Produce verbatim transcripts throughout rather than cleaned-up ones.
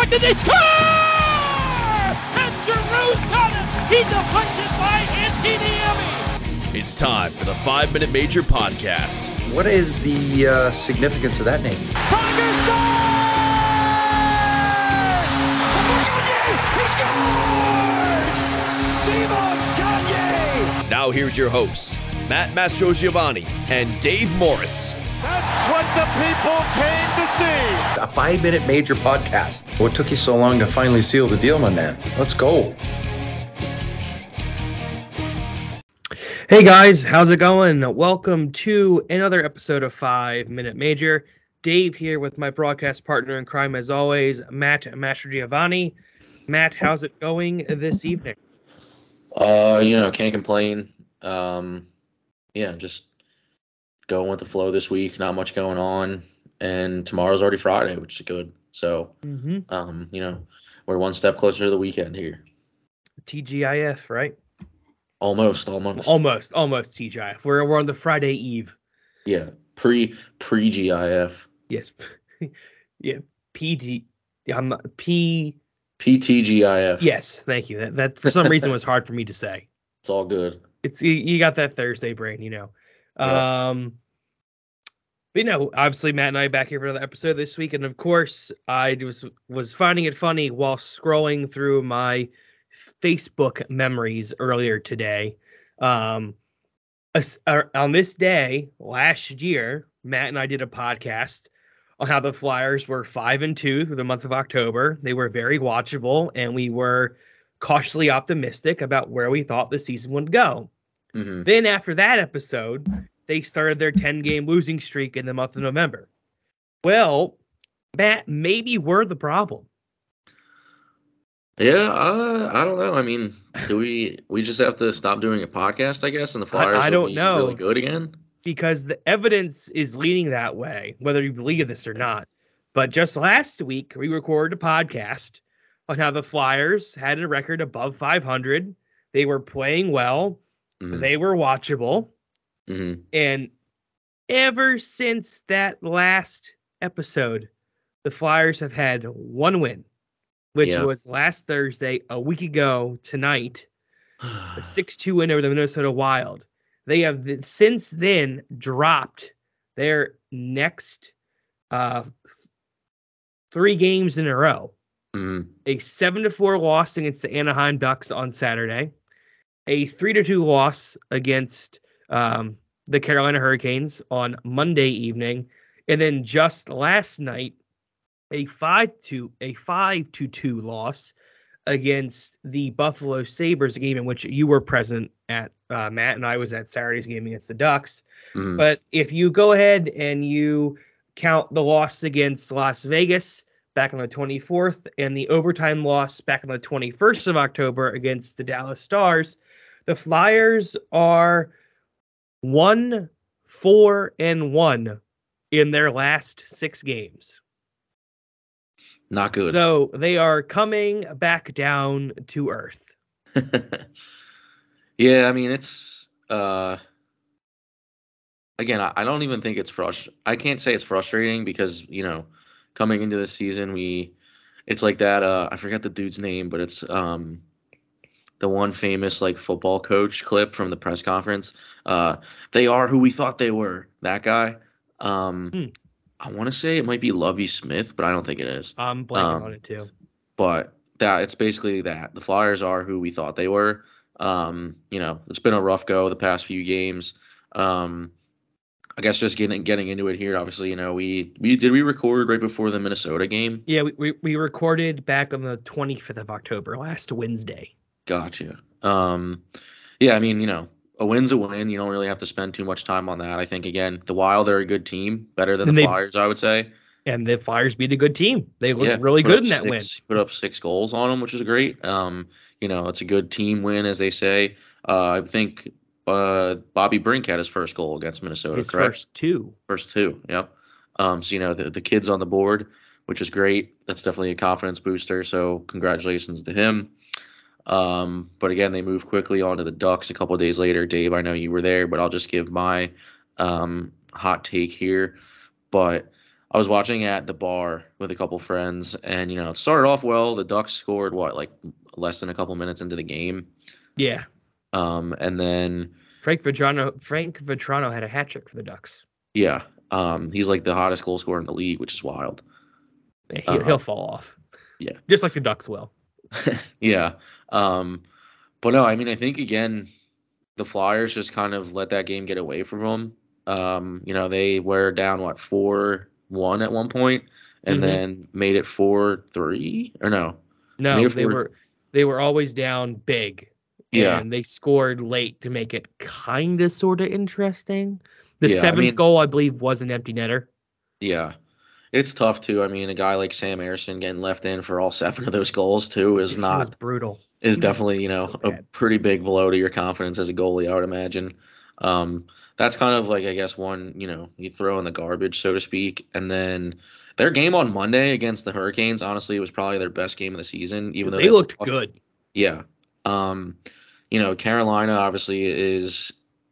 deflected, they score! And Giroux's got it! He deflects it by Antiniemi! It's time for the Five Minute Major podcast. What is the uh, significance of that name? Tiger scores! He scores! Simon Gagne! Now here's your hosts, Matt Mastrogiovanni and Dave Morris. That's what the people came to see. A five-minute major podcast. What took you so long to finally seal the deal, my man? Let's go. Hey guys, how's it going? Welcome to another episode of Five Minute Major. Dave here with my broadcast partner in crime, as always, Matt Mastrogiovanni. Matt, how's it going this evening? Uh, you know, can't complain. Um, yeah, just going with the flow this week. Not much going on, and tomorrow's already Friday, which is good. So, Mm-hmm. um, you know, we're one step closer to the weekend here. T G I F, right? Almost, almost. Almost, almost T G I F. We're we're on the Friday Eve. Yeah, pre pre G I F. Yes. yeah. P G. Yeah, I'm not P. P T G I F. Yes, thank you. That that for some reason was hard for me to say. It's all good. It's you, you got that Thursday brain, you know. Yeah. Um. But, you know, obviously Matt and I are back here for another episode this week, and of course I was was finding it funny while scrolling through my Facebook memories earlier today. Um, as- uh, on this day last year, Matt and I did a podcast on how the Flyers were five and two through the month of October. They were very watchable, and we were cautiously optimistic about where we thought the season would go. Mm-hmm. Then after that episode, they started their ten-game losing streak in the month of November. Well, Matt, maybe we're the problem. Yeah, uh, I don't know. I mean, do we we just have to stop doing a podcast, I guess, and the Flyers I will don't be know. really good again? Because the evidence is leaning that way, whether you believe this or not. But just last week, we recorded a podcast on how the Flyers had a record above five hundred. They were playing well. Mhm. They were watchable. Mhm. And ever since that last episode, the Flyers have had one win, which Yeah. was last Thursday, a week ago tonight, a six two win over the Minnesota Wild. They have th- since then dropped their next uh, three games in a row. Mhm. A seven to four loss against the Anaheim Ducks on Saturday, a three to two loss against um, the Carolina Hurricanes on Monday evening, and then just last night, a five to a five to two loss against the Buffalo Sabres, a game in which you were present at, uh, Matt, and I was at Saturday's game against the Ducks. Mhm. But if you go ahead and you count the loss against Las Vegas back on the twenty-fourth and the overtime loss back on the twenty-first of October against the Dallas Stars, the Flyers are one, four, and one in their last six games. Not good. So they are coming back down to earth. Yeah, I mean, it's uh again, I, I don't even think it's frust I can't say it's frustrating because, you know, coming into this season, we it's like that uh I forget the dude's name, but it's um the one famous like football coach clip from the press conference. Uh they are who we thought they were. That guy. Um Hmm. I want to say it might be Lovie Smith, but I don't think it is. I'm blanking Um, on it too. But that it's basically that the Flyers are who we thought they were. Um, you know, it's been a rough go the past few games. Um, I guess just getting getting into it here. Obviously, you know, we we did we record right before the Minnesota game. Yeah, we, we, we recorded back on the twenty-fifth of October, last Wednesday. Gotcha. Um, yeah, I mean, you know, a win's a win. You don't really have to spend too much time on that. I think again, the Wild are a good team, better than And the they- Flyers, I would say. And the Flyers beat a good team. They looked Yeah, really put good up in that win. six- Put up six goals on them, which is great. Um, you know, it's a good team win, as they say. Uh, I think uh, Bobby Brink had his first goal against Minnesota, His correct? first two. First two, yep. Um, so, you know, the, the kid's on the board, which is great. That's definitely a confidence booster, so congratulations to him. Um, but again, they moved quickly on to the Ducks a couple of days later. Dave, I know you were there, but I'll just give my um, hot take here. But I was watching at the bar with a couple friends, and you know, it started off well. The Ducks scored what, like less than a couple minutes into the game. Yeah. Um, and then Frank Vetrano, Frank Vetrano had a hat trick for the Ducks. yeah, um, he's like the hottest goal scorer in the league, which is wild. Yeah, he'll, Uh, he'll fall off. Yeah. Just like the Ducks will. Yeah. Um, but no, I mean, I think again, the Flyers just kind of let that game get away from them. Um, you know, they were down what four one at one point, and Mhm. then made it four three or no? No, Made it they four- were they were always down big. Yeah. And they scored late to make it kind of sort of interesting. The Yeah, I seventh mean- goal, I believe, was an empty netter. Yeah. It's tough too. I mean, a guy like Sam Ersson getting left in for all seven of those goals too is It not was brutal. is He was definitely, you know, so a bad. pretty big blow to your confidence as a goalie, I would imagine. Um, that's kind of like, I guess, one, you know, you throw in the garbage, so to speak. And then their game on Monday against the Hurricanes, honestly, was probably their best game of the season, even though They looked lost. good. Yeah. Um, you know, Carolina obviously is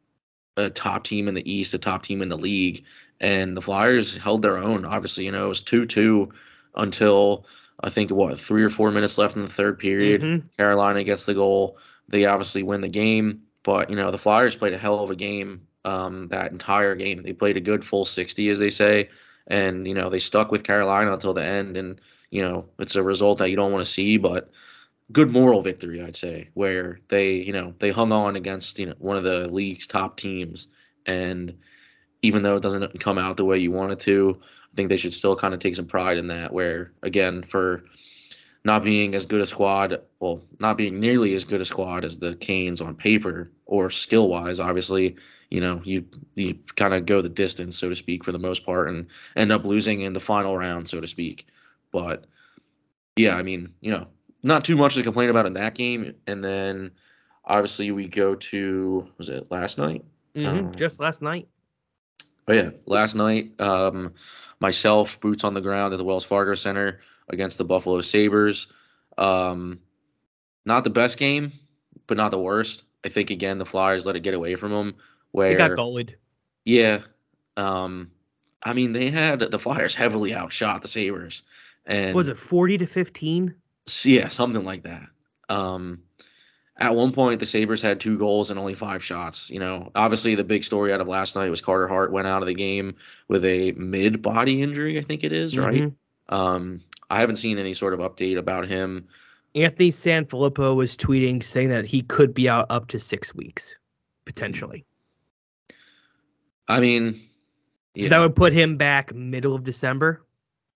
a top team in the East, a top team in the league. And the Flyers held their own. Obviously, you know, it was two two until I think, what, three or four minutes left in the third period. Mhm. Carolina gets the goal. They obviously win the game. But, you know, the Flyers played a hell of a game um, that entire game. They played a good full sixty, as they say. And, you know, they stuck with Carolina until the end. And, you know, it's a result that you don't want to see, but good moral victory, I'd say, where they, you know, they hung on against, you know, one of the league's top teams. And even though it doesn't come out the way you want it to, I think they should still kind of take some pride in that, where, again, for not being as good a squad, well, not being nearly as good a squad as the Canes on paper or skill-wise, obviously, you know, you you kind of go the distance, so to speak, for the most part, and end up losing in the final round, so to speak. But, yeah, I mean, you know, not too much to complain about in that game. And then, obviously, we go to, was it last night? Mhm. Uh, Just last night. Oh yeah, last night, um, myself, boots on the ground at the Wells Fargo Center against the Buffalo Sabres. Um, not the best game, but not the worst. I think again the Flyers let it get away from them. Where They got goalied. yeah, um, I mean they had the Flyers heavily outshot the Sabres, and Was it forty to fifteen? yeah, something like that. Um, at one point, the Sabres had two goals and only five shots. You know, obviously the big story out of last night was Carter Hart went out of the game with a mid-body injury, I think it is, right? Mhm. Um, I haven't seen any sort of update about him. Anthony Sanfilippo was tweeting saying that he could be out up to six weeks, potentially. I mean, So yeah, that would put him back middle of December.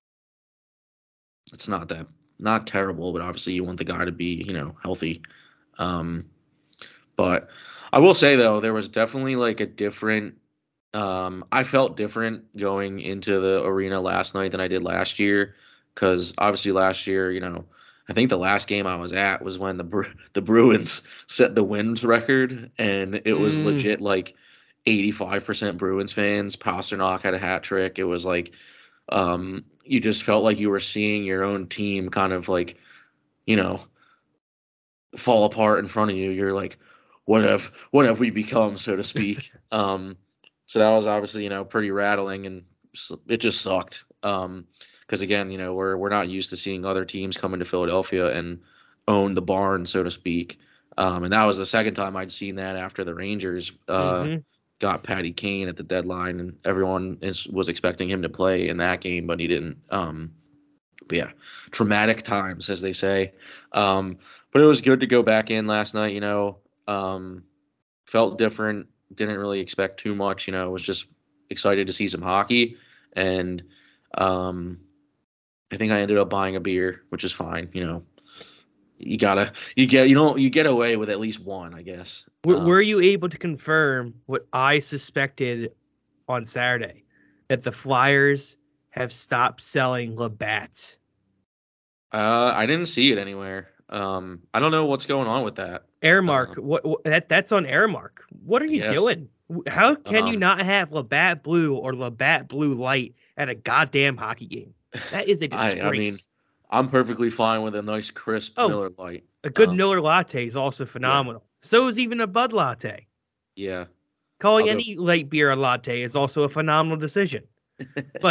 it's not that not terrible, but obviously you want the guy to be, you know, healthy. Um, but I will say though, there was definitely like a different. Um, I felt different going into the arena last night than I did last year, because obviously last year, you know, I think the last game I was at was when the Bru- the Bruins set the wins record, and it was Mm. legit like eighty-five percent Bruins fans. Pasternak had a hat trick. It was like, um, you just felt like you were seeing your own team kind of like, you know, fall apart in front of you. You're like, what have what have we become, so to speak? um, so that was obviously, you know, pretty rattling, and s- it just sucked. Um, because again, you know, we're we're not used to seeing other teams come into Philadelphia and own the barn, so to speak. Um, and that was the second time I'd seen that after the Rangers uh, Mhm. got Patty Kane at the deadline, and everyone is, was expecting him to play in that game, but he didn't. Um, but yeah, traumatic times, as they say. Um, but it was good to go back in last night. You know, um, felt different. Didn't really expect too much. You know, was just excited to see some hockey, and um, I think I ended up buying a beer, which is fine. You know, you gotta, you get, you know, you get away with at least one, I guess. W- Um, Were you able to confirm what I suspected on Saturday, that the Flyers have stopped selling Labatt's? Uh, I didn't see it anywhere. Um, I don't know what's going on with that. Airmark, Uh, what, what that that's on Airmark. What are you Yes. doing? W- How can you Um, not have Labatt Blue or Labatt Blue Light at a goddamn hockey game? That is a I, disgrace. I mean, I'm perfectly fine with a nice crisp Oh, Miller Lite. a good um, Miller latte is also phenomenal. So is even a Bud latte. Yeah. Calling I'll go- any light beer a latte is also a phenomenal decision. But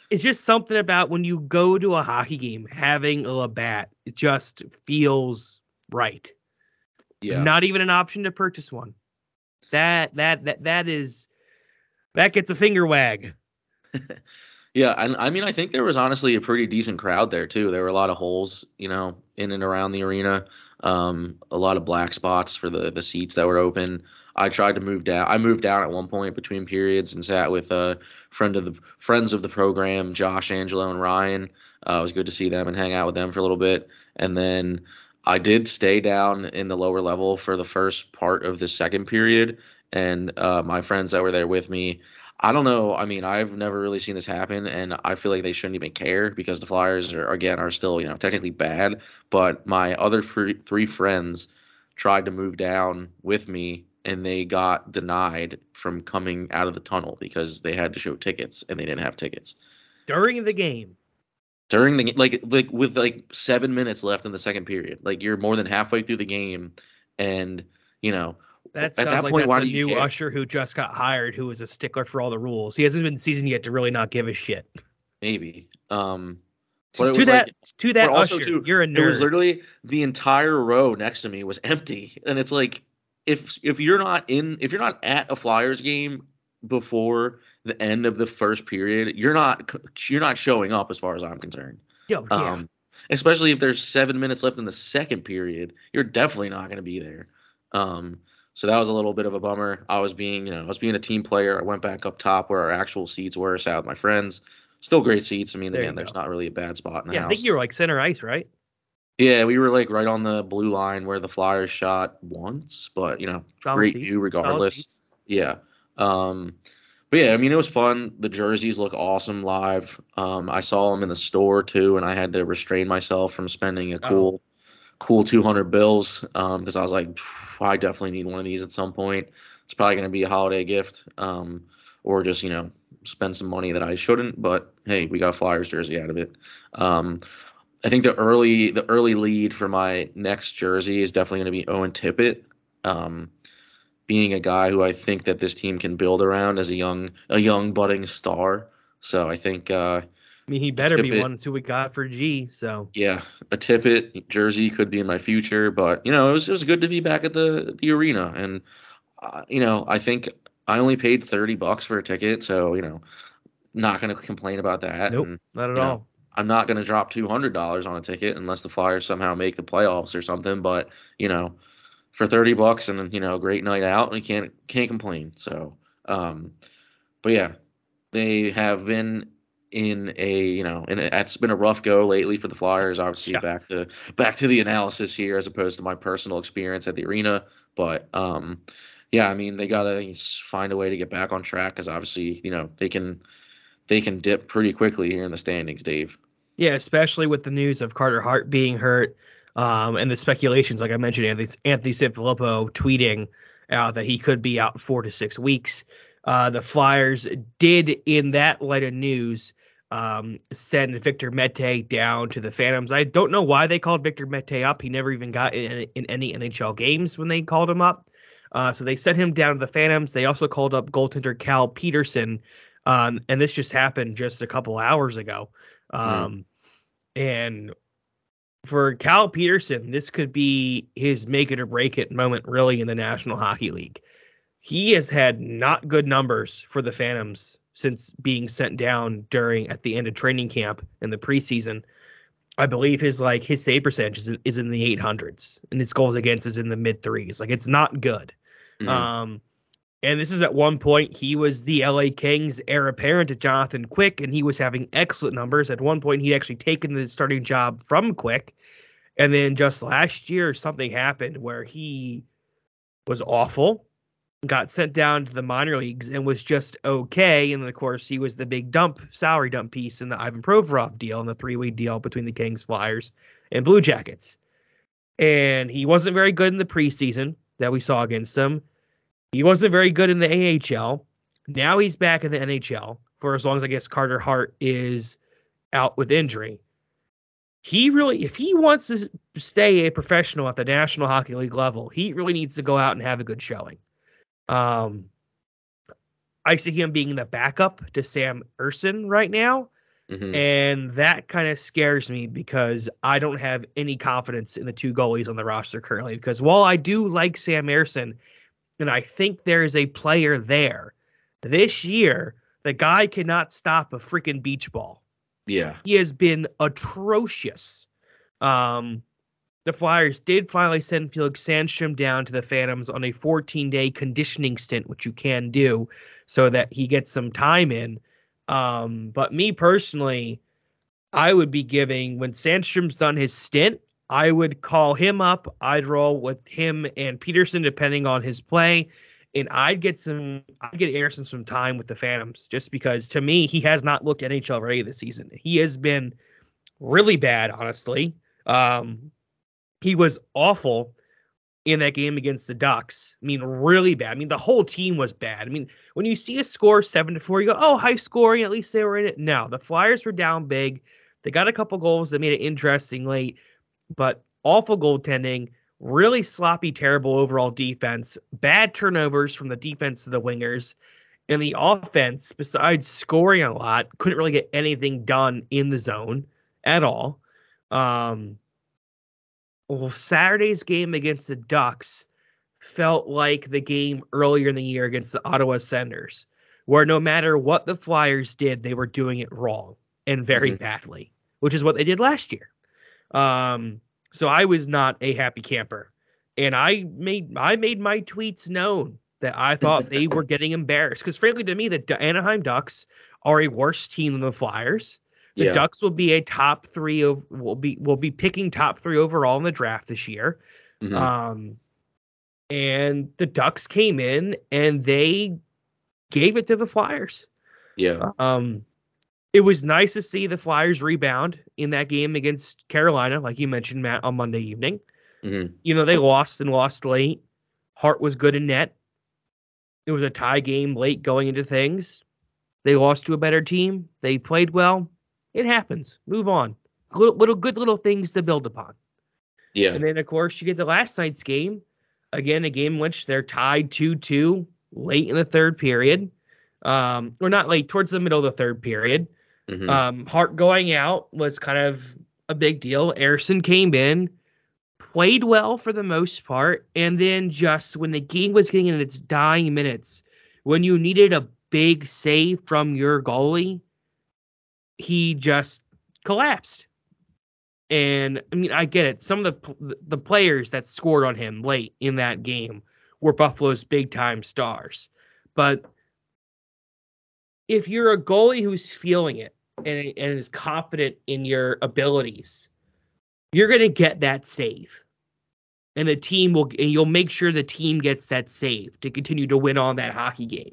it's just something about when you go to a hockey game, having a Labatt, it just feels right. Yeah. Not even an option to purchase one. That that that that is that gets a finger wag. Yeah, and I mean, I think there was honestly a pretty decent crowd there too. There were a lot of holes, you know, in and around the arena. Um, a lot of black spots for the the seats that were open. I tried to move down. I moved down at one point between periods and sat with a friend of the friends of the program, Josh, Angelo, and Ryan. Uh, it was good to see them and hang out with them for a little bit. And then I did stay down in the lower level for the first part of the second period. And uh, my friends that were there with me, I don't know. I mean, I've never really seen this happen, and I feel like they shouldn't even care because the Flyers are, again, are still, you know, technically bad. But my other three, three friends tried to move down with me, and they got denied from coming out of the tunnel because they had to show tickets, and they didn't have tickets During the game. during the like like with like seven minutes left in the second period. Like you're more than halfway through the game, and you know. That At sounds that like point, why that's a do you new care? usher who just got hired, who is a stickler for all the rules. He hasn't been seasoned yet to really not give a shit. Maybe. Um, but it to was that, like, to that but also usher, too, you're a it was nerd. literally the entire row next to me was empty, and it's like if if you're not in if you're not at a Flyers game before the end of the first period, you're not you're not showing up as far as I'm concerned. Yo, yeah. Um, especially if there's seven minutes left in the second period, you're definitely not going to be there. Um, so that was a little bit of a bummer. I was being, you know, I was being a team player. I went back up top where our actual seats were, sat with my friends. Still great seats. I mean, There again, you there's go. not really a bad spot in the Yeah, I house. think you were like center ice, right? Yeah, we were like right on the blue line where the Flyers shot once, but you know, Solid great seats. view Solid regardless. seats. Yeah. Um, but yeah, I mean, it was fun. The jerseys look awesome live. Um, I saw them in the store too, and I had to restrain myself from spending a cool, cool two hundred bills um, because I was like, I definitely need one of these at some point. It's probably going to be a holiday gift um, or just, you know, spend some money that I shouldn't. But hey, we got a Flyers jersey out of it. Um, I think the early the early lead for my next jersey is definitely going to be Owen Tippett, um, being a guy who I think that this team can build around as a young a young budding star. So I think, uh, I mean, he better be Tippett- one until we got for G. So yeah, a Tippett jersey could be in my future. But you know, it was it was good to be back at the the arena, and uh, you know, I think I only paid thirty bucks for a ticket, so you know, not going to complain about that. nope, And not at you know, all. I'm not going to drop two hundred dollars on a ticket unless the Flyers somehow make the playoffs or something. But, you know, for thirty bucks and, you know, a great night out, we can't can't complain. So, um, but yeah, they have been in a, you know, and it's been a rough go lately for the Flyers. Obviously, Yeah. back to back to the analysis here as opposed to my personal experience at the arena. But, um, yeah, I mean, they got to find a way to get back on track because obviously, you know, they can they can dip pretty quickly here in the standings, Dave. Yeah, especially with the news of Carter Hart being hurt, um, and the speculations, like I mentioned, Anthony, Anthony Sanfilippo tweeting out that he could be out four to six weeks. Uh, the Flyers did, in that light of news, um, send Victor Mete down to the Phantoms. I don't know why they called Victor Mete up. He never even got in, in any N H L games when they called him up. Uh, so they sent him down to the Phantoms. They also called up goaltender Cal Peterson. Um, and this just happened just a couple hours ago. Um, mm. And for Cal Peterson, this could be his make it or break it moment, really, in the National Hockey League. He has had not good numbers for the Phantoms since being sent down during at the end of training camp in the preseason. I believe his like his save percentage is, is in the eight hundreds, and his goals against is in the mid threes. Like, it's not good. Mm-hmm. Um, and this is at one point he was the L A Kings heir apparent to Jonathan Quick, and he was having excellent numbers. At one point, he'd actually taken the starting job from Quick, and then just last year, something happened where he was awful, got sent down to the minor leagues, and was just okay. And then, of course, he was the big dump, salary dump piece in the Ivan Provorov deal, and the three-way deal between the Kings, Flyers, and Blue Jackets. And he wasn't very good in the preseason that we saw against him. He wasn't very good in the A H L. Now he's back in the N H L for as long as, I guess, Carter Hart is out with injury. He really, if he wants to stay a professional at the National Hockey League level, he really needs to go out and have a good showing. Um, I see him being the backup to Sam Ersson right now. Mhm. And that kind of scares me because I don't have any confidence in the two goalies on the roster currently. Because while I do like Sam Ersson, and I think there is a player there, this year, the guy cannot stop a freaking beach ball. Yeah. He has been atrocious. Um, the Flyers did finally send Felix Sandstrom down to the Phantoms on a fourteen-day conditioning stint, which you can do, so that he gets some time in. Um, but me personally, I would be giving, when Sandstrom's done his stint, I would call him up. I'd roll with him and Peterson, depending on his play. And I'd get some, I'd get Ersson some time with the Phantoms, just because to me, he has not looked N H L ready this season. He has been really bad, honestly. Um, he was awful in that game against the Ducks. I mean, really bad. I mean, the whole team was bad. I mean, when you see a score seven to four, you go, oh, high scoring, at least they were in it. No, the Flyers were down big. They got a couple goals that made it interesting late, but awful goaltending, really sloppy, terrible overall defense, bad turnovers from the defense to the wingers, and the offense, besides scoring a lot, couldn't really get anything done in the zone at all. Um, well, Saturday's game against the Ducks felt like the game earlier in the year against the Ottawa Senators, where no matter what the Flyers did, they were doing it wrong and very Mhm. badly, which is what they did last year. Um, so I was not a happy camper, and I made I made my tweets known that I thought they were getting embarrassed, because frankly, to me, the D- Anaheim Ducks are a worse team than the Flyers. The Yeah. Ducks will be a top three of will be will be picking top three overall in the draft this year. Mhm. Um, and the Ducks came in and they gave it to the Flyers. Yeah. Um, it was nice to see the Flyers rebound in that game against Carolina, like you mentioned, Matt, on Monday evening. Mhm. You know, they lost and lost late. Hart was good in net. It was a tie game late going into things. They lost to a better team. They played well. It happens. Move on. Little, little good little things to build upon. Yeah. And then, of course, you get the last night's game. Again, a game in which they're tied two two late in the third period. Um, or not late, towards the middle of the third period. Mhm. Um, Hart going out was kind of a big deal. Ersson came in, played well for the most part, and then just when the game was getting in its dying minutes, when you needed a big save from your goalie, he just collapsed. And I mean, I get it. Some of the the players that scored on him late in that game were Buffalo's big time stars. But if you're a goalie who's feeling it and, and is confident in your abilities, you're going to get that save. And the team will, and you'll make sure the team gets that save to continue to win on that hockey game.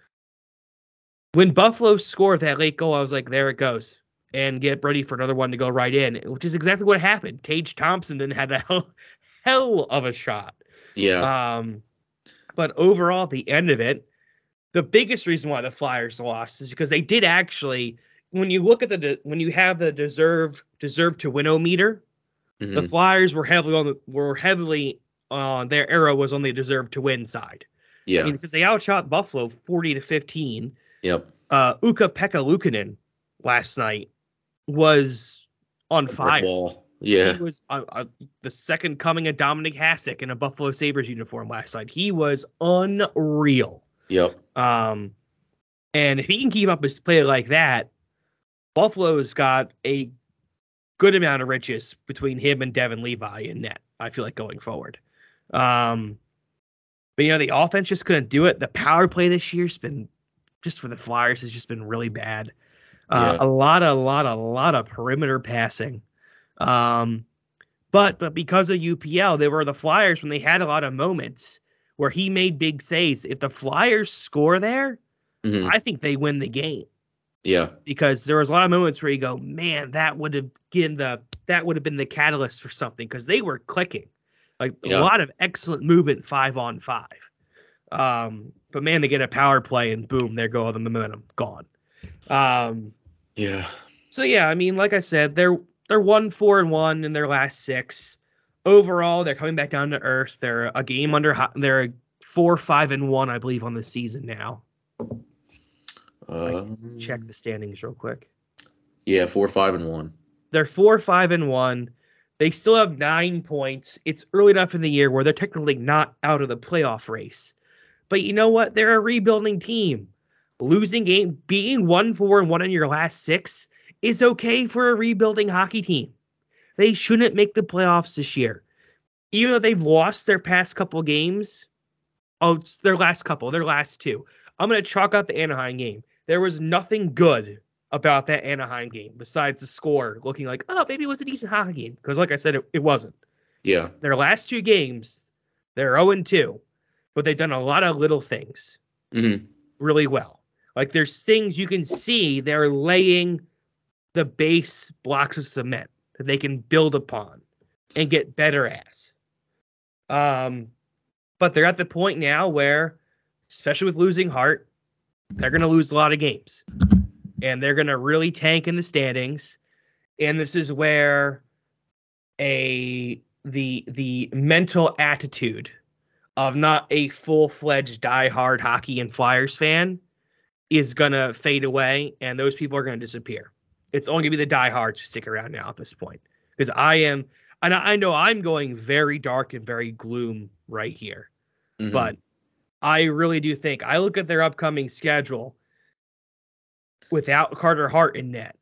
When Buffalo scored that late goal, I was like, there it goes. And get ready for another one to go right in, which is exactly what happened. Tage Thompson then had a hell, hell of a shot. Yeah. Um, but overall, at the end of it, the biggest reason why the Flyers lost is because they did actually, when you look at the, when you have the deserve, deserve to win meter, Mhm. the Flyers were heavily on the, were heavily on their arrow was on the deserve to win side. Yeah. I mean, because they outshot Buffalo forty to fifteen. Yep. Uh, Ukko-Pekka Luukkonen last night was on Brick fire. wall. Yeah. He was uh, uh, the second coming of Dominic Hasek in a Buffalo Sabres uniform last night. He was unreal. Yep. Um, and if he can keep up his play like that, Buffalo's got a good amount of riches between him and Devin Levi in net, I feel like, going forward. Um, but, you know, the offense just couldn't do it. The power play this year's been, just for the Flyers, has just been really bad. Uh, Yeah. A lot, a lot, a lot of perimeter passing. Um, but but because of U P L, they were the Flyers when they had a lot of moments where he made big saves. If the Flyers score there, Mhm. I think they win the game, Yeah. because there was a lot of moments where you go, man, that would have been the that would have been the catalyst for something, because they were clicking, like Yeah. a lot of excellent movement five on five. Um, but man, they get a power play and boom, there go the momentum gone. Um, Yeah. so yeah, I mean, like I said, they're they're one four and one in their last six. Overall, they're coming back down to earth. They're a game under. ho- They're four five and one, I believe, on the season now. Um, Check the standings real quick. Yeah, four, five, and one. They're four, five, and one. They still have nine points. It's early enough in the year where they're technically not out of the playoff race. But you know what? They're a rebuilding team. Losing game, being one, four, and one in your last six is okay for a rebuilding hockey team. They shouldn't make the playoffs this year. Even though they've lost their past couple games, oh, it's their last couple, their last two. I'm going to chalk out the Anaheim game. There was nothing good about that Anaheim game besides the score looking like, oh, maybe it was a decent hockey game. Because like I said, it, it wasn't. Yeah. Their last two games, they're oh and two, but they've done a lot of little things Mm-hmm. really well. Like there's things you can see they're laying the base blocks of cement that they can build upon and get better as. Um, but they're at the point now where, especially with losing Hart, they're going to lose a lot of games. And they're going to really tank in the standings. And this is where a the the mental attitude of not a full-fledged diehard hockey and Flyers fan is going to fade away, and those people are going to disappear. It's only going to be the diehards who stick around now at this point. Because I am, and I know I'm going very dark and very gloom right here. Mm-hmm. But I really do think, I look at their upcoming schedule without Carter Hart in net.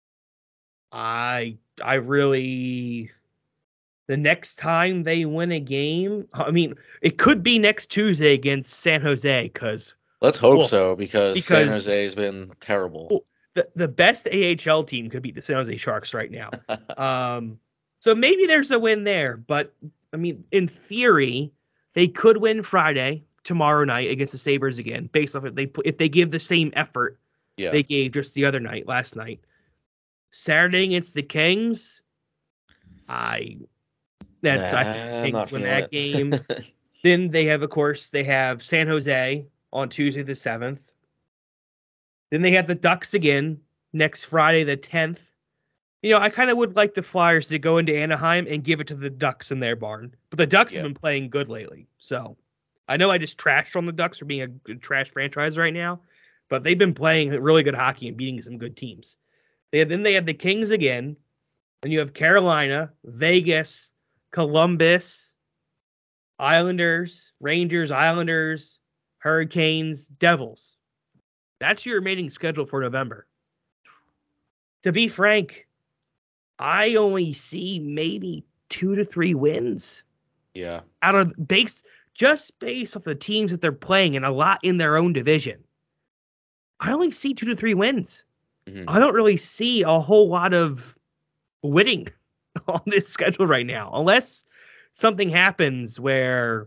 I I really, the next time they win a game, I mean, it could be next Tuesday against San Jose, because Let's hope Well, so, because, because- San Jose has been terrible. the, the best A H L team could beat the San Jose Sharks right now. Um, so maybe there's a win there, but I mean, in theory, they could win Friday, tomorrow night against the Sabres again, based off if they if they give the same effort Yeah. they gave just the other night, last night. Saturday against the Kings, I that's I Nah, think I'm Kings not win feeling that it. game. Then they have, of course, they have San Jose on Tuesday the seventh. Then they have the Ducks again next Friday the tenth. You know, I kind of would like the Flyers to go into Anaheim and give it to the Ducks in their barn. But the Ducks Yeah. have been playing good lately. So I know I just trashed on the Ducks for being a good trash franchise right now, but they've been playing really good hockey and beating some good teams. They then they have the Kings again. And you have Carolina, Vegas, Columbus, Islanders, Rangers, Islanders, Hurricanes, Devils. That's your remaining schedule for November. To be frank, I only see maybe two to three wins Yeah. out of base, just based off the teams that they're playing, and a lot in their own division. I only see two to three wins. Mhm. I don't really see a whole lot of winning on this schedule right now, unless something happens where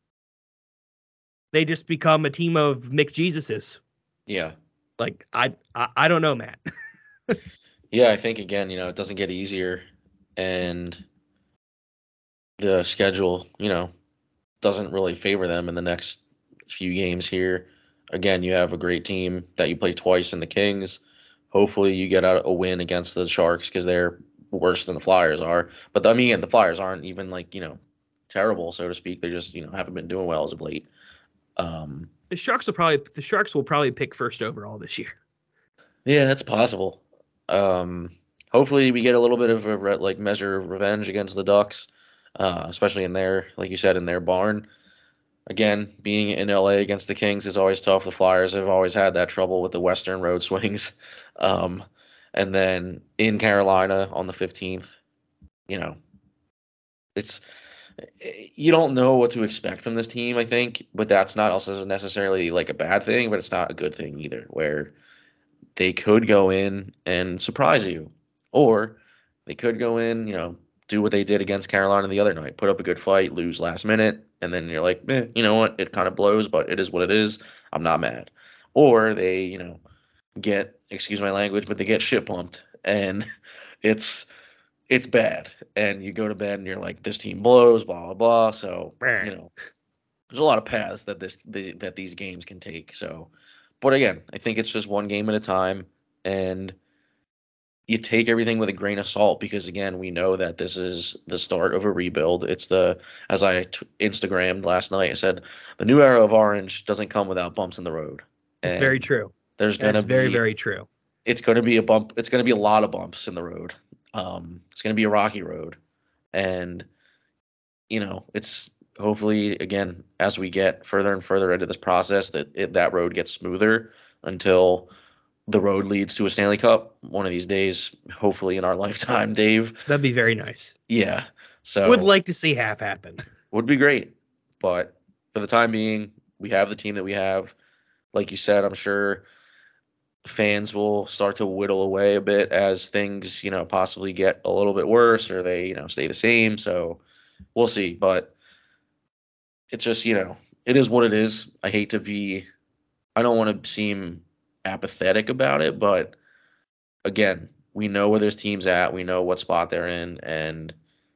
they just become a team of McJesuses. Yeah. Like I, I, I don't know, Matt. Yeah, I think again, you know, it doesn't get easier, and the schedule, you know, doesn't really favor them in the next few games here. Again, you have a great team that you play twice in the Kings. Hopefully you get out a win against the Sharks, because they're worse than the Flyers are. But I mean, the Flyers aren't even like, you know, terrible, so to speak. They just, you know, haven't been doing well as of late. Um, The Sharks will probably the Sharks will probably pick first overall this year. Yeah, that's possible. Um, hopefully we get a little bit of a re- like measure of revenge against the Ducks, uh, especially in their, like you said, in their barn. Again, being in L A against the Kings is always tough. The Flyers have always had that trouble with the Western road swings. Um, and then in Carolina on the fifteenth, you know, it's you don't know what to expect from this team, I think, but that's not also necessarily like a bad thing, but it's not a good thing either, where they could go in and surprise you, or they could go in, you know, do what they did against Carolina the other night, put up a good fight, lose last minute, and then you're like, eh, you know what, it kind of blows, but it is what it is. I'm not mad. Or they, you know, get, excuse my language, but they get shit pumped, and it's it's bad, and you go to bed and you're like, this team blows, blah blah blah. So you know, there's a lot of paths that this that these games can take. So, but again, I think it's just one game at a time, and you take everything with a grain of salt, because again, we know that this is the start of a rebuild. It's the, as I t- Instagrammed last night, I said, the new era of Orange doesn't come without bumps in the road. It's And very true. There's gonna That's be very, very true. it's going to be a bump. It's going to be a lot of bumps in the road. Um, it's going to be a rocky road, and you know, it's hopefully again as we get further and further into this process that it, that road gets smoother until the road leads to a Stanley Cup one of these days, hopefully in our lifetime, Dave. That'd be very nice. Yeah. So would like to see half happen. Would be great. But for the time being, we have the team that we have. Like you said, I'm sure fans will start to whittle away a bit as things, you know, possibly get a little bit worse or they, you know, stay the same. So we'll see. But it's just, you know, it is what it is. I hate to be, I don't want to seem apathetic about it, but again, we know where this team's at. We know what spot they're in, and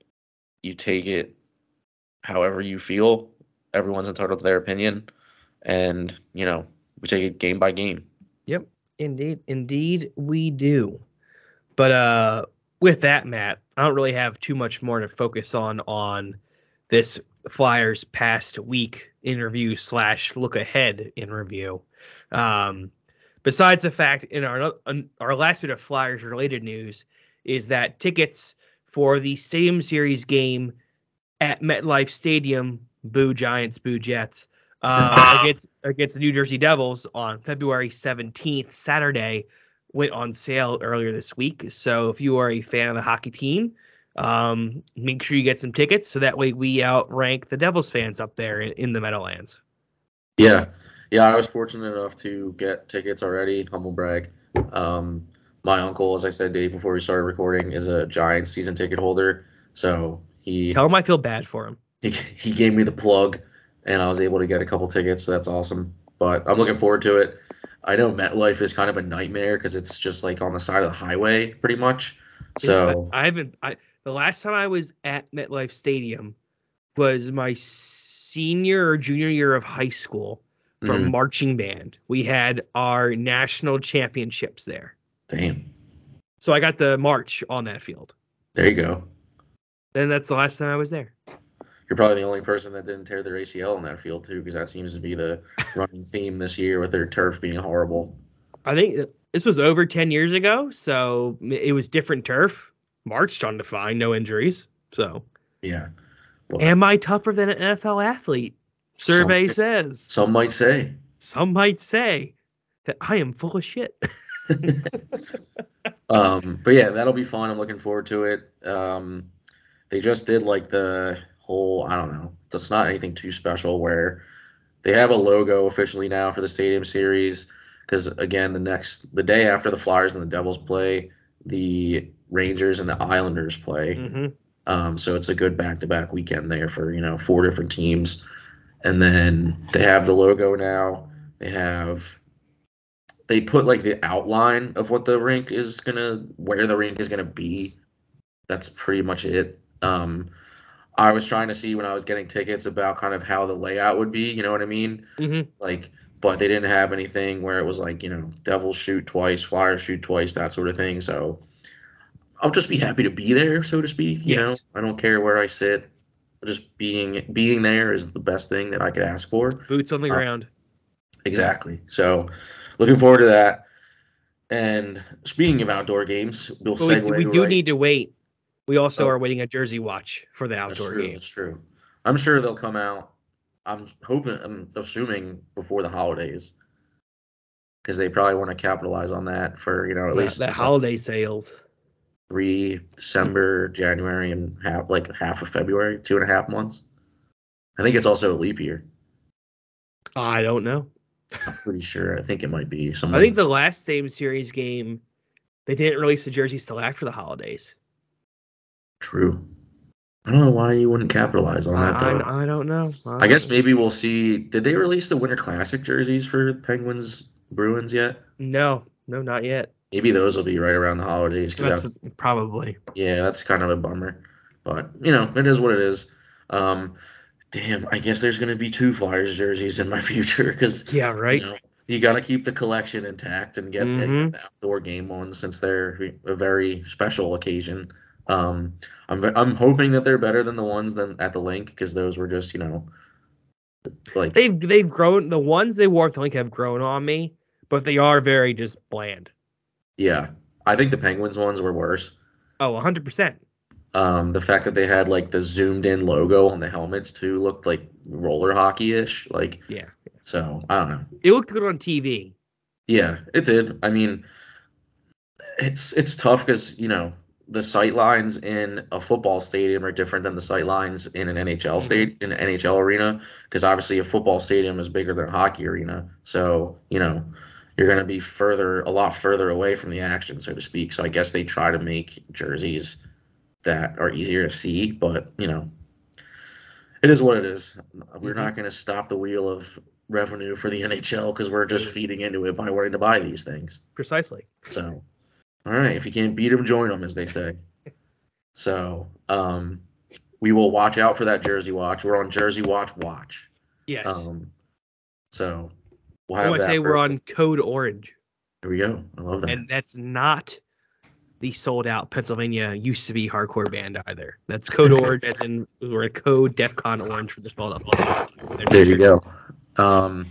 you take it however you feel. Everyone's entitled to their opinion, and, you know, we take it game by game. Yep, indeed. Indeed, we do. But uh, with that, Matt, I don't really have too much more to focus on on this Flyers past week in review slash look ahead in review. Um, besides the fact in our our last bit of Flyers related news is that tickets for the Stadium Series game at MetLife Stadium, boo Giants, boo Jets, uh, against against the New Jersey Devils on February seventeenth, Saturday, went on sale earlier this week. So if you are a fan of the hockey team, um, make sure you get some tickets so that way we outrank the Devils fans up there in, in the Meadowlands. Yeah. Yeah, I was fortunate enough to get tickets already, humble brag. Um, my uncle, as I said, Dave, before we started recording, is a Giants season ticket holder. So he Tell him I feel bad for him. He, he gave me the plug, and I was able to get a couple tickets, so that's awesome. But I'm looking forward to it. I know MetLife is kind of a nightmare because it's just like on the side of the highway, pretty much. So I, I haven't. I the last time I was at MetLife Stadium was my senior or junior year of high school for mm, marching band. We had our national championships there, damn. so I got the march on that field. There you go. And that's the last time I was there. You're probably the only person that didn't tear their A C L in that field, too, because that seems to be the running theme this year with their turf being horrible. I think this was over ten years ago, so it was different turf. Marched on to fine, no injuries. So, Yeah. Well, am I tougher than an N F L athlete? Survey some, says. Some might say. Some might say that I am full of shit. um, but yeah, that'll be fun. I'm looking forward to it. Um, they just did like the whole, I don't know, it's not anything too special where they have a logo officially now for the Stadium Series. Because again, the next, the day after the Flyers and the Devils play, the Rangers and the Islanders play. Mm-hmm. Um, so it's a good back-to-back weekend there for, you know, four different teams. And then they have the logo now. They have, they put like the outline of what the rink is going to, where the rink is going to be. That's pretty much it. Um, I was trying to see when I was getting tickets about kind of how the layout would be, you know what I mean? Mm-hmm. Like, but they didn't have anything where it was like, you know, Devils shoot twice, Flyers shoot twice, that sort of thing. So I'll just be happy to be there, so to speak. You Yes. know, I don't care where I sit. Just being being there is the best thing that I could ask for. Boots on the Uh, ground. Exactly. So looking forward to that. And speaking of outdoor games, we'll But we, segue we do right- need to wait. We also Oh. are waiting a jersey watch for the That's outdoor true. games. That's true. I'm sure they'll come out. I'm hoping. I'm assuming before the holidays, because they probably want to capitalize on that for, you know, at Yeah, least the holiday sales. three December, January, and half like half of February, two and a half months. I think it's also a leap year. I don't know. I'm pretty sure. I think it might be some. I think the last Stadium Series game, they didn't release the jerseys till after the holidays. True. I don't know why you wouldn't capitalize on that I, though. I, I don't know. I, I guess maybe we'll see. Did they release the Winter Classic jerseys for Penguins Bruins yet? No, no, not yet. Maybe those will be right around the holidays. Cause That's that's, probably. yeah, that's kind of a bummer. But, you know, it is what it is. Um, damn, I guess there's going to be two Flyers jerseys in my future because Yeah, right. you know, you got to keep the collection intact and get, and Mhm. get the outdoor game ones since they're a very special occasion. Um, I'm I'm hoping that they're better than the ones than at the link because those were just, you know, like They've they've grown. The ones they wore at the link have grown on me, but they are very just bland. Yeah, I think the Penguins ones were worse. Oh, one hundred percent. Um, the fact that they had like the zoomed in logo on the helmets too looked like roller hockey ish. Like, Yeah. so I don't know. It looked good on T V. Yeah, it did. I mean, it's it's tough because you know the sight lines in a football stadium are different than the sight lines in an N H L Mhm. state in an N H L arena because obviously a football stadium is bigger than a hockey arena. So you know you're going to be further a lot further away from the action, so to speak. So I guess they try to make jerseys that are easier to see, but you know it is what it is. We're Mhm. not going to stop the wheel of revenue for the N H L because we're just feeding into it by wanting to buy these things. Precisely. So. All right, if you can't beat them, join them, as they say. So, um, we will watch out for that Jersey Watch. We're on Jersey Watch Watch. Yes. Um, so we'll I have want to that. say for- we're on Code Orange, Here we go. I love that. and that's not the sold out Pennsylvania used to be hardcore band either. That's Code Orange, as in we're a Code DEFCON Orange for the Philadelphia. There you go. Um,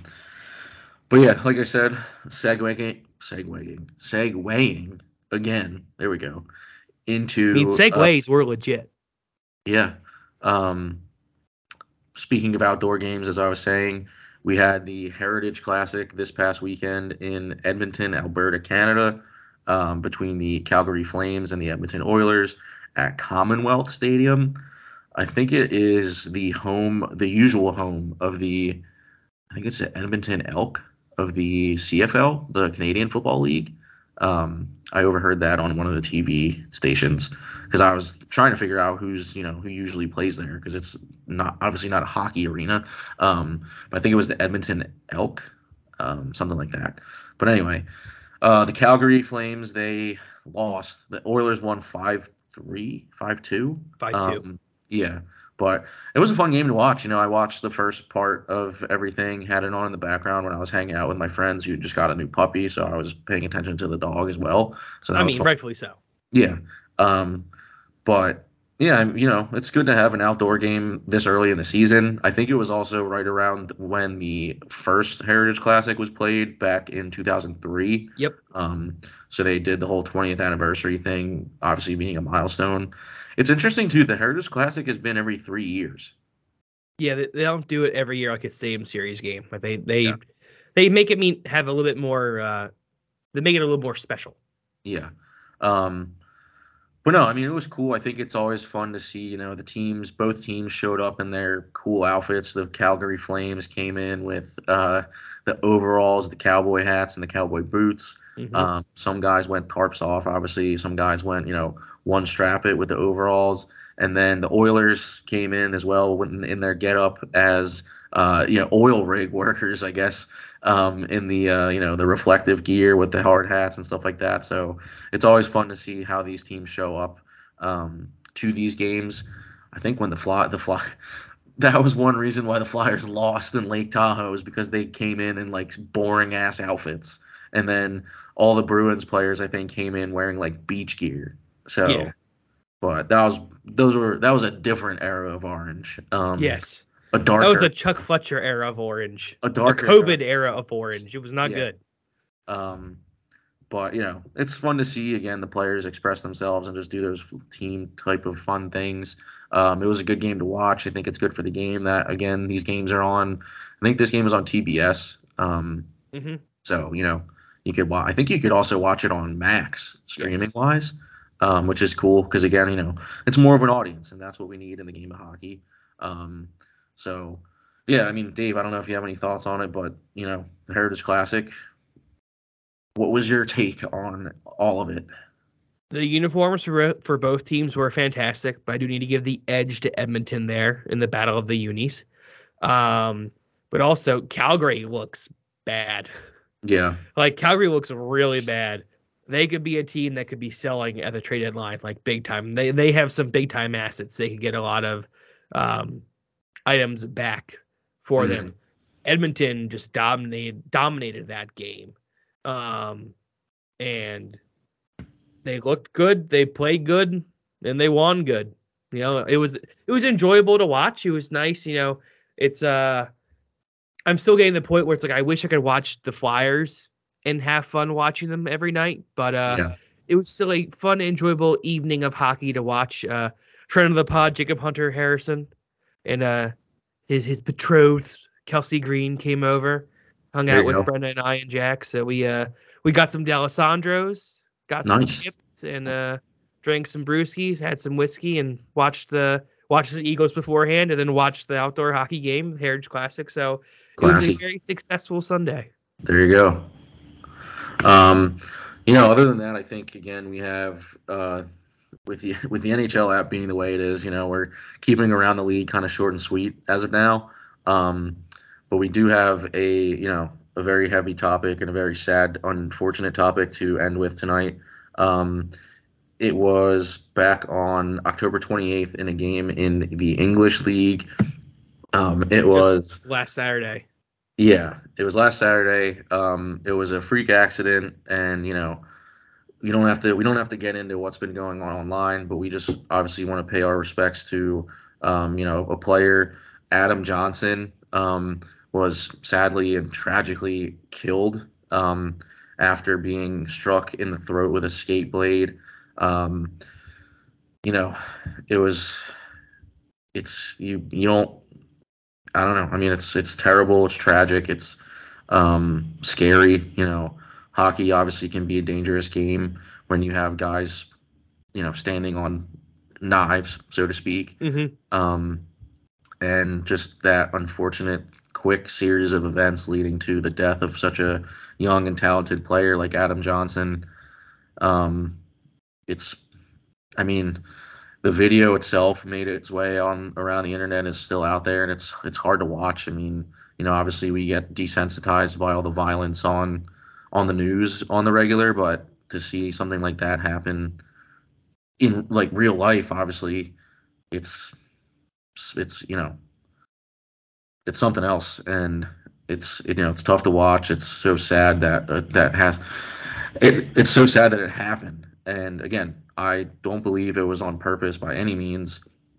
but yeah, like I said, segueing, segueing, segueing again. There we go. Into I mean, uh, segues were legit. Yeah. Um, speaking of outdoor games, as I was saying, we had the Heritage Classic this past weekend in Edmonton, Alberta, Canada, um, between the Calgary Flames and the Edmonton Oilers at Commonwealth Stadium. I think it is the home, the usual home of the, I think it's the Edmonton Elk of the C F L, the Canadian Football League. Um, I overheard that on one of the T V stations because I was trying to figure out who's, you know, who usually plays there because it's not obviously not a hockey arena. Um, but I think it was the Edmonton Elk, um, something like that. But anyway, uh, the Calgary Flames, they lost. The Oilers won five three, five two. five two. Um, yeah. But it was a fun game to watch. You know, I watched the first part of everything, had it on in the background when I was hanging out with my friends who just got a new puppy, so I was paying attention to the dog as well. So that I was mean, fun. rightfully so. Yeah. Um, but yeah, you know, it's good to have an outdoor game this early in the season. I think it was also right around when the first Heritage Classic was played back in two thousand three. Yep. Um, so they did the whole twentieth anniversary thing, obviously being a milestone. It's interesting too. The Heritage Classic has been every three years. Yeah, they, they don't do it every year like a Stadium Series game. Like they they Yeah. they make it mean have a little bit more. Uh, they make it a little more special. Yeah. Um, but no, I mean, it was cool. I think it's always fun to see, you know, the teams, both teams showed up in their cool outfits. The Calgary Flames came in with uh, the overalls, the cowboy hats, and the cowboy boots. Mhm. Um, some guys went tarps off, obviously. Some guys went, you know, one strap it with the overalls. And then the Oilers came in as well in, in their getup as, uh, you know, oil rig workers, I guess, um, in the, uh, you know, the reflective gear with the hard hats and stuff like that. So it's always fun to see how these teams show up um, to these games. I think when the fly, the fly, that was one reason why the Flyers lost in Lake Tahoe is because they came in in like boring ass outfits. And then all the Bruins players, I think, came in wearing like beach gear. So, Yeah. but that was those were that was a different era of orange. Um, Yes, a darker, that was a Chuck Fletcher era of orange. a A darker COVID era of orange. It was not Yeah. good. Um, but you know, it's fun to see again the players express themselves and just do those team type of fun things. Um, it was a good game to watch. I think it's good for the game that again these games are on. I think this game was on T B S. Um, Mhm. So you know you could watch. I think you could also watch it on Max streaming Yes. wise, um, which is cool because again you know it's more of an audience and that's what we need in the game of hockey. Um, so yeah, I mean Dave, I don't know if you have any thoughts on it, but you know the Heritage Classic. What was your take on all of it? The uniforms for for both teams were fantastic, but I do need to give the edge to Edmonton there in the Battle of the Unis. Um, but also Calgary looks bad. Yeah, Like Calgary looks really bad. They could be a team that could be selling at the trade deadline, like big time. They they have some big time assets. They could get a lot of um, items back for Mhm. them. Edmonton just dominated dominated that game, um, and they looked good. They played good, and they won good. You know, it was it was enjoyable to watch. It was nice. You know, it's uh, I'm still getting to the point where it's like I wish I could watch the Flyers and have fun watching them every night, but uh, Yeah. it was still a fun, enjoyable evening of hockey to watch. Uh, friend of the pod, Jacob Hunter Harrison, and uh, his his betrothed Kelsey Green came over, hung There out you with go. Brenda and I and Jack. So we uh we got some D'Alessandros, got some Nice. chips, and uh, drank some brewskis, had some whiskey, and watched the watched the Eagles beforehand, and then watched the outdoor hockey game, the Heritage Classic. So it was a Classy. very successful Sunday. There you go. Um, you know, other than that, I think again we have uh, with the with the N H L app being the way it is, you know, we're keeping around the league kind of short and sweet as of now. Um, but we do have a you know a very heavy topic and a very sad, unfortunate topic to end with tonight. Um, it was back on October twenty-eighth in a game in the English League. Um, it was Just last Saturday. Yeah, it was last Saturday. Um, it was a freak accident, and you know, we don't have to we don't have to get into what's been going on online, but we just obviously want to pay our respects to, um, you know, a player. Adam Johnson um, was sadly and tragically killed um, after being struck in the throat with a skate blade. Um, you know, it was it's you you don't. I don't know. I mean, it's it's terrible. It's tragic. It's um, scary. You know, hockey obviously can be a dangerous game when you have guys, you know, standing on knives, so to speak. Mm-hmm. Um, and just that unfortunate, quick series of events leading to the death of such a young and talented player like Adam Johnson. Um, it's, I mean, the video itself made its way on around the internet, is still out there, and it's it's hard to watch. I mean, you know, obviously we get desensitized by all the violence on on the news on the regular, but to see something like that happen in like real life, obviously, it's it's you know, it's something else, and it's you know it's tough to watch. It's so sad that uh, that has it. It's so sad that it happened, and again, I don't believe it was on purpose by any means.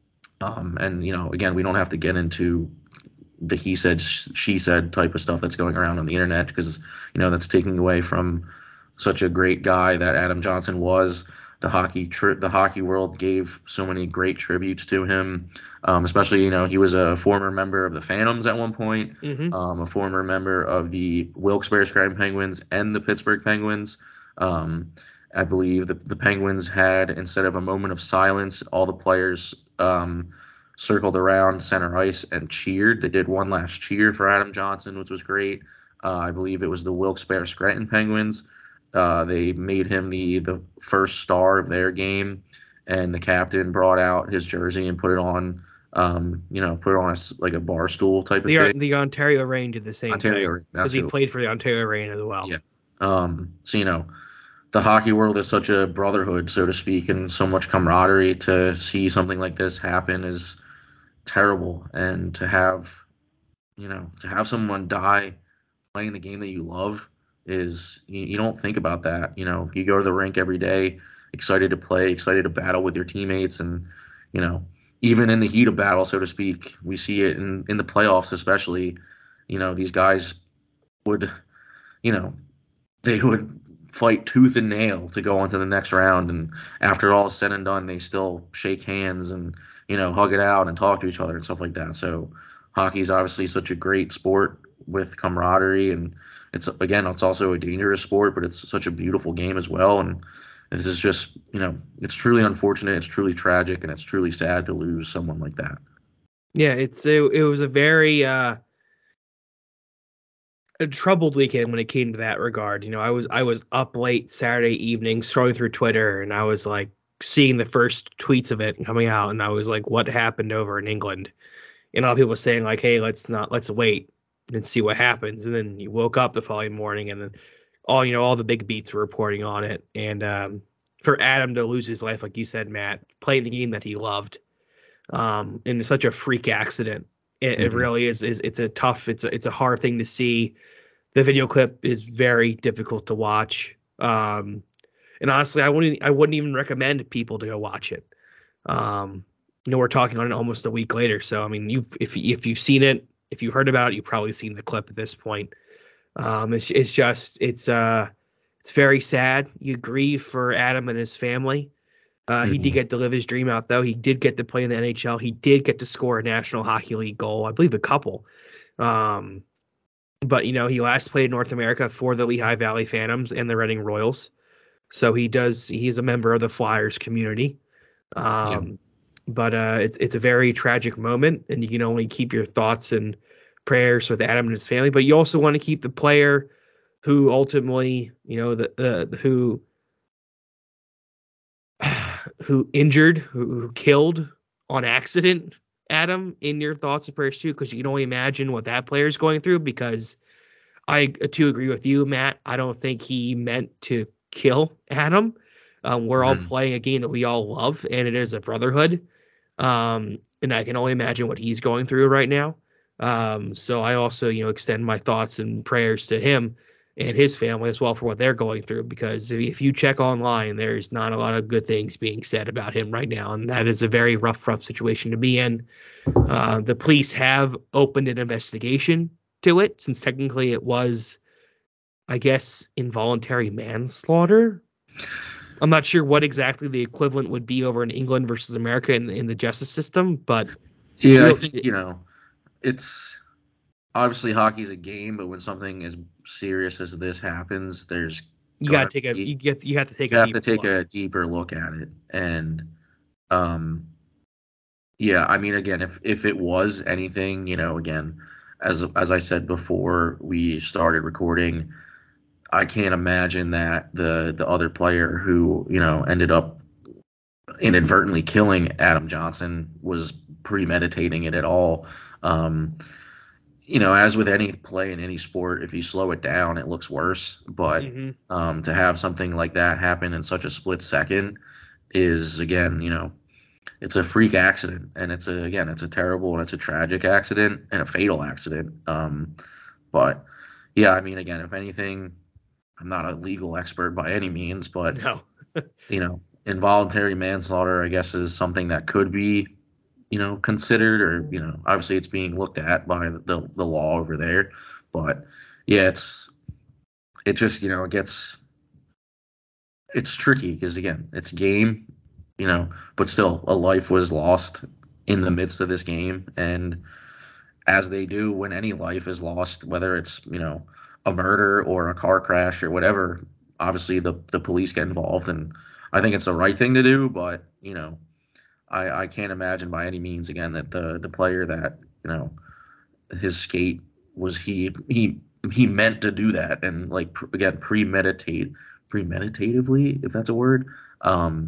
Um, and, you know, again, we don't have to get into the he said, she said type of stuff that's going around on the internet because, you know, that's taking away from such a great guy that Adam Johnson was. The hockey tri- the hockey world gave so many great tributes to him, um, especially, you know, he was a former member of the Phantoms at one point, Mm-hmm. um, a former member of the Wilkes-Barre Scranton Penguins and the Pittsburgh Penguins. Um, I believe the, the Penguins had, instead of a moment of silence, all the players um, circled around center ice and cheered. They did one last cheer for Adam Johnson, which was great. Uh, I believe it was the Wilkes-Barre Scranton Penguins. Uh, they made him the, the first star of their game, and the captain brought out his jersey and put it on, um, you know, put it on a, like a bar stool type of The thing. the Ontario Reign did the same Ontario, thing that's because he who- played for the Ontario Reign as well. Yeah. Um, so, you know, the hockey world is such a brotherhood, so to speak, and so much camaraderie. To see something like this happen is terrible. And to have, you know, to have someone die playing the game that you love is, you, you don't think about that. You know, you go to the rink every day, excited to play, excited to battle with your teammates. And, you know, even in the heat of battle, so to speak, we see it in, in the playoffs, especially, you know, these guys would, you know, they would fight tooth and nail to go on to the next round, and after all is said and done, they still shake hands and, you know, hug it out and talk to each other and stuff like that. So hockey is obviously such a great sport with camaraderie, and it's, again, it's also a dangerous sport, but it's such a beautiful game as well. And this is just, you know, it's truly unfortunate, it's truly tragic, and it's truly sad to lose someone like that. Yeah, it's it, it was a very uh a troubled weekend when it came to that regard. You know, I was I was up late Saturday evening scrolling through Twitter, and I was like seeing the first tweets of it coming out, and I was like, what happened over in England? And all people saying like, hey, let's not let's wait and see what happens. And then you woke up the following morning, and then all you know, all the big beats were reporting on it. And um for Adam to lose his life, like you said, Matt, playing the game that he loved, um, in such a freak accident. It, it Mhm. really is, is. It's a tough. It's a. It's a hard thing to see. The video clip is very difficult to watch. Um, and honestly, I wouldn't. I wouldn't even recommend people to go watch it. Um, you know, we're talking on it almost a week later. So I mean, you if if you've seen it, if you heard about it, you've probably seen the clip at this point. Um, it's it's just it's uh it's very sad. You grieve for Adam and his family. Uh, mm-hmm. He did get to live his dream out, though. He did get to play in the N H L. He did get to score a National Hockey League goal, I believe a couple. Um, but, you know, he last played in North America for the Lehigh Valley Phantoms and the Reading Royals. So he does, he's a member of the Flyers community. Um, yeah. But uh, it's it's a very tragic moment, and you can only keep your thoughts and prayers with Adam and his family. But you also want to keep the player who ultimately, you know, the uh, who who injured, who, who killed on accident Adam in your thoughts and prayers too, because you can only imagine what that player is going through. Because I too agree with you, Matt. I don't think he meant to kill Adam. Um, we're mm-hmm. all playing a game that we all love, and it is a brotherhood. Um, and I can only imagine what he's going through right now. Um, so I also, you know, extend my thoughts and prayers to him and his family as well for what they're going through, because if you check online, there's not a lot of good things being said about him right now. And that is a very rough, rough situation to be in. Uh, the police have opened an investigation to it, since technically it was, I guess, involuntary manslaughter. I'm not sure what exactly the equivalent would be over in England versus America in, in the justice system, but yeah, I think, you know, it's obviously hockey's a game, but when something as serious as this happens, there's you got to take a you get you have to take you a have to take look. a deeper look at it. And um yeah, I mean, again, if if it was anything, you know, again, as as I said before we started recording, I can't imagine that the the other player who, you know, ended up inadvertently killing Adam Johnson was premeditating it at all. Um, you know, as with any play in any sport, if you slow it down, it looks worse. But mm-hmm. um, to have something like that happen in such a split second is, again, you know, it's a freak accident, and it's a again, it's a terrible and it's a tragic accident and a fatal accident. Um, but yeah, I mean, again, if anything, I'm not a legal expert by any means, but no. you know, involuntary manslaughter, I guess, is something that could be, you know, considered, or, you know, obviously it's being looked at by the the law over there. But yeah, it's it just, you know, it gets it's tricky because, again, it's a game, you know, but still a life was lost in the midst of this game, and as they do when any life is lost, whether it's, you know, a murder or a car crash or whatever, obviously the the police get involved, and I think it's the right thing to do. But, you know, I, I can't imagine by any means, again, that the the player that, you know, his skate was he he he meant to do that, and, like, pr- again, premeditate premeditatively, if that's a word, um,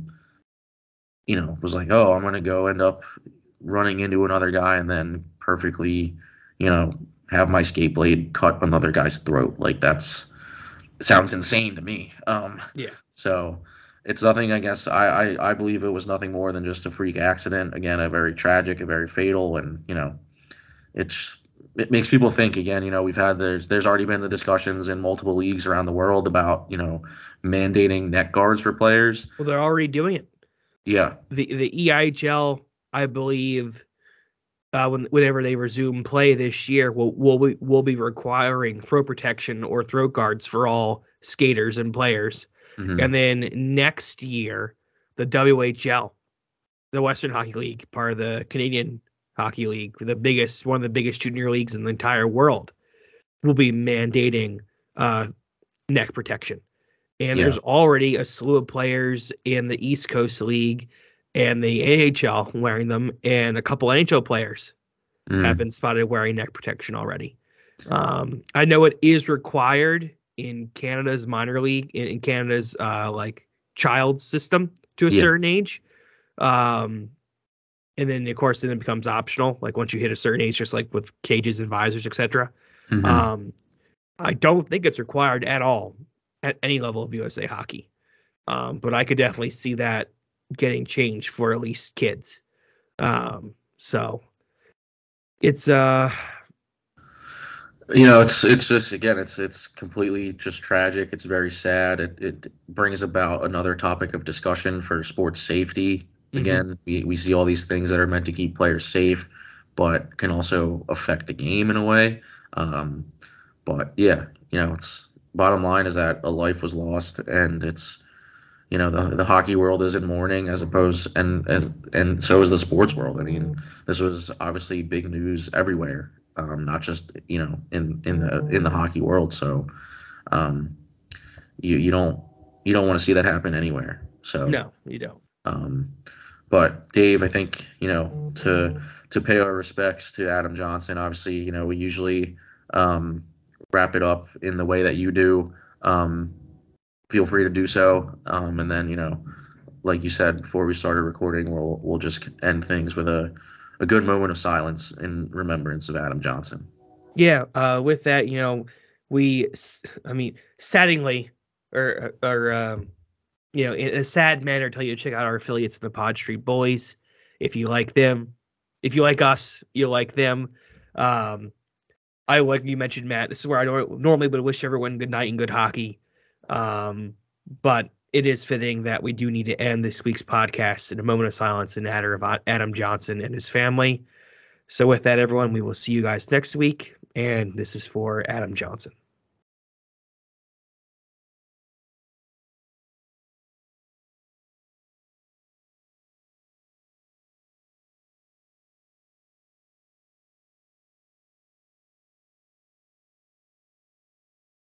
you know, was like, oh, I'm gonna go end up running into another guy and then perfectly, you know, have my skate blade cut another guy's throat. Like, that's sounds insane to me. Um, yeah. So it's nothing, I guess, I, I, I believe it was nothing more than just a freak accident. Again, a very tragic, a very fatal, and, you know, it's, it makes people think, again, you know, we've had, there's, there's already been the discussions in multiple leagues around the world about, you know, mandating neck guards for players. Well, they're already doing it. Yeah. The, the E I H L, I believe, Uh, when, whenever they resume play this year, we'll, we'll, be, we'll be requiring throat protection or throat guards for all skaters and players. Mm-hmm. And then next year, the W H L, the Western Hockey League, part of the Canadian Hockey League, the biggest, one of the biggest junior leagues in the entire world, will be mandating uh, neck protection. And yeah. there's already a slew of players in the East Coast League and the A H L wearing them, and a couple N H L players mm. have been spotted wearing neck protection already. Um, I know it is required in Canada's minor league, in, in Canada's uh, like child system to a yeah. certain age. Um, and then, of course, then it becomes optional. Like once you hit a certain age, just like with cages and visors, et cetera. Mm-hmm. Um, I don't think it's required at all at any level of U S A hockey. Um, but I could definitely see that getting changed for at least kids. Um, so it's, uh, you know, it's, it's just, again, it's, it's completely just tragic. It's very sad. It, it brings about another topic of discussion for sports safety. Mm-hmm. Again, we, we see all these things that are meant to keep players safe, but can also affect the game in a way. Um, but yeah, you know, it's bottom line is that a life was lost, and it's, you know, the the hockey world is in mourning as opposed, and as and so is the sports world. I mean, this was obviously big news everywhere, um, not just, you know, in in the in the hockey world. So, um, you you don't you don't want to see that happen anywhere. So No, you don't. Um, but Dave, I think, you know, to to pay our respects to Adam Johnson. Obviously, you know, we usually um, wrap it up in the way that you do. Um, feel free to do so. Um, and then, you know, like you said before we started recording, we'll we'll just end things with a, a good moment of silence in remembrance of Adam Johnson. Yeah. Uh, with that, you know, we, I mean, sadly, or or um, you know, in a sad manner, tell you to check out our affiliates, the Pod Street Boys. If you like them, if you like us, you like them. Um, I like you mentioned, Matt. This is where I don't normally would wish everyone good night and good hockey. Um, but it is fitting that we do need to end this week's podcast in a moment of silence in honor of Adam Johnson and his family. So with that, everyone, we will see you guys next week. And this is for Adam Johnson.